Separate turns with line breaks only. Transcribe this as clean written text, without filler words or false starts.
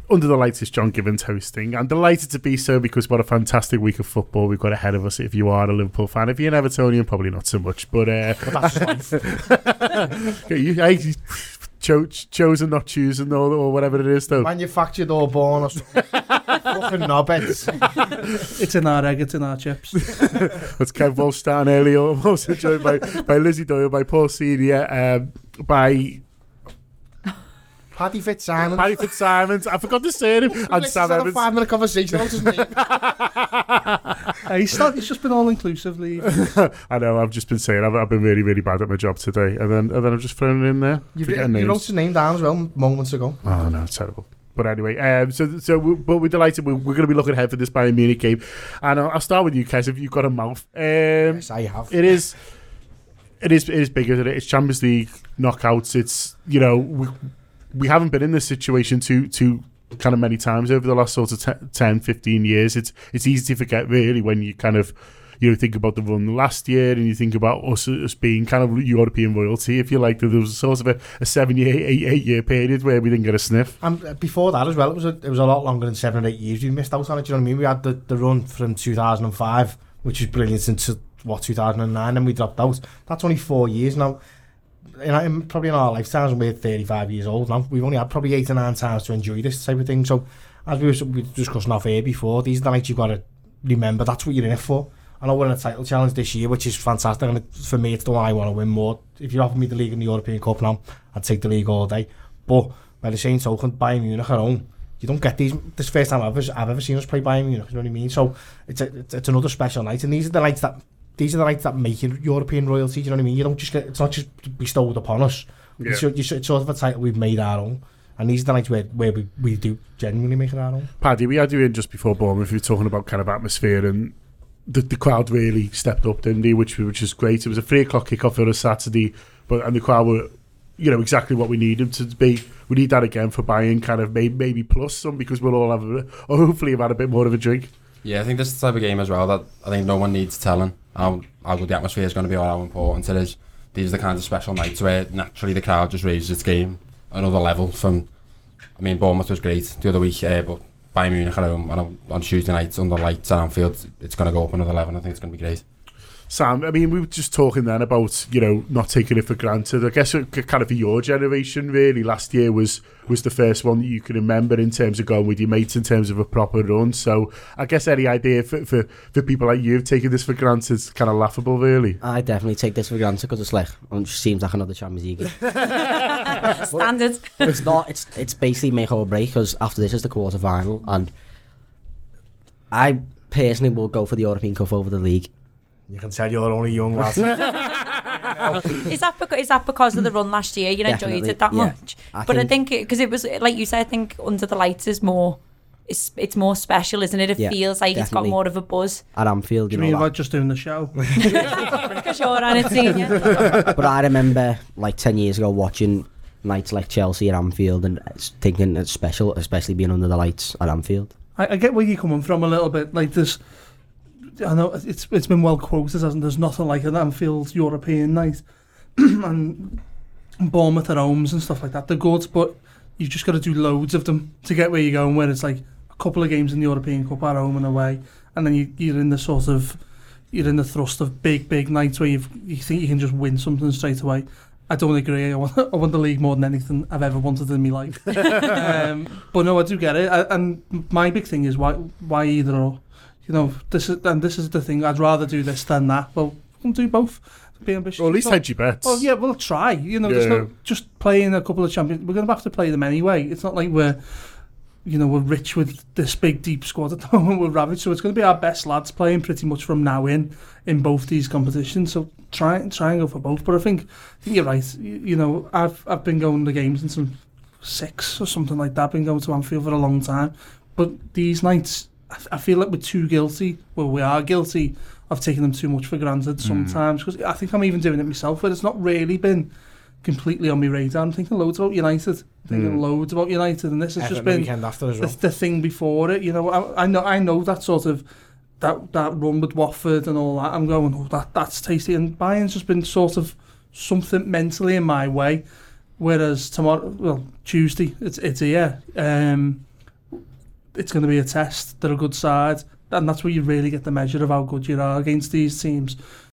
Under the Lights is John Gibbons hosting. I'm delighted to be so because what a fantastic week of football we've got ahead of us if you are a Liverpool fan. If you're an Evertonian, probably not so much. But
that's life.
Chosen, not choosing, or whatever it is, though.
Manufactured or born or something. Fucking knobheads.
It's in our egg, it's in our chips.
That's Kev Walsh starting early. Also joined by Lizzie Doyle, by Paul Senior, by...
Paddy Fitzsimons.
Paddy Fitzsimons. I forgot to say him. And Sam Evans.
A 5-minute conversation about his name.
He's just been all inclusively.
I know. I've just been saying I've been really, really bad at my job today, and then I've just thrown it in there.
You wrote his name down as well moments ago.
Oh no, it's terrible. But anyway, but we're delighted. We're going to be looking ahead for this Bayern Munich game, and I'll start with you, Kes. If you've got a mouth,
yes, I have.
It is big, isn't it? It's Champions League knockouts. It's we haven't been in this situation too kind of many times over the last sort of 10, 15 years. It's easy to forget really when you kind of think about the run last year and you think about us being kind of European royalty, if you like. There was sort of a 7-year, 8-year period where we didn't get a sniff.
And before that as well, it was a lot longer than 7 or 8 years. We missed out on it. Do you know what I mean? We had the run from 2005, which was brilliant, into 2009, and we dropped out. That's only 4 years now. Probably in our lifetimes, we're 35 years old now. We've only had probably 8 or 9 times to enjoy this type of thing. So, as we were discussing off air before, these are the nights you've got to remember that's what you're in it for. I know we're in a title challenge this year, which is fantastic, and for me, it's the one I want to win more. If you offer me the league and the European Cup now, I'd take the league all day. But by the same token, Bayern Munich at home, you don't get these. This is the first time I've ever seen us play Bayern Munich. You know what I mean? So it's another special night, and these are the nights that make you European royalty. Do you know what I mean? You don't just get, it's not just bestowed upon us. Yeah. It's sort of a title we've made our own. And these are the nights where we do genuinely make it our own.
Paddy, we had you in just before Bournemouth. We were talking about kind of atmosphere, and the crowd really stepped up, didn't they? Which is great. It was a 3 o'clock kickoff on a Saturday, and the crowd were, exactly what we need them to be. We need that again for Bayern, kind of maybe plus some, because we'll all hopefully have had a bit more of a drink.
Yeah, I think this is the type of game as well that I think no one needs telling how good the atmosphere is going to be or how important it is. These are the kinds of special nights where naturally the crowd just raises its game another level from... I mean, Bournemouth was great the other week, but Bayern Munich at home on Tuesday nights under lights at Anfield, it's going to go up another level. I think it's going to be great.
Sam, I mean, we were just talking then about, not taking it for granted. I guess kind of for your generation, really, last year was the first one that you can remember in terms of going with your mates in terms of a proper run. So I guess any idea for people like you taking this for granted is kind of laughable, really.
I definitely take this for granted because it just seems like another Champions League.
Standard.
It's not. It's basically make or break, because after this is the quarter final, and I personally will go for the European Cup over the league.
You can tell you're only young, lad.
Is that because of the run last year? You enjoyed it that much? I think because it was, like you said, I think Under the Lights is more... It's more special, isn't it? It feels like It's got more of a buzz.
At Anfield,
you mean about just doing the show?
Because you're on it, senior.
But I remember, 10 years ago, watching nights like Chelsea at Anfield and thinking it's special, especially being under the lights at Anfield.
I get where you're coming from a little bit. This... I know it's been well quoted, hasn't there's nothing like an Anfield European night and Bournemouth at homes and stuff like that. They're good, but you've just got to do loads of them to get where you're going, where it's like a couple of games in the European Cup at home and away, and then you're in the thrust of big nights where you think you can just win something straight away. I don't agree. I want the league more than anything I've ever wanted in my life. But no, I do get it. And my big thing is why either or. This is the thing. I'd rather do this than that. Well, we'll do both. Be ambitious.
Or at least hedge your bets.
Well, yeah, we'll try. There's not just playing a couple of champions. We're going to have to play them anyway. It's not like we're rich with this big deep squad at the moment. We're ravaged, so it's going to be our best lads playing pretty much from now in both these competitions. So try and go for both. But I think you're right. I've been going to games in some 6 or something like that. Been going to Anfield for a long time. But these nights, I feel like we're too guilty. Well, we are guilty of taking them too much for granted sometimes, because I think I'm even doing it myself, where it's not really been completely on my radar. I'm thinking loads about United, and this has just been the thing before it. I know that sort of that run with Watford and all that. I'm going, that's tasty, and Bayern's just been sort of something mentally in my way. Whereas Tuesday, it's here. it's going to be a test. They're a good side, and that's where you really get the measure of how good you are against these teams.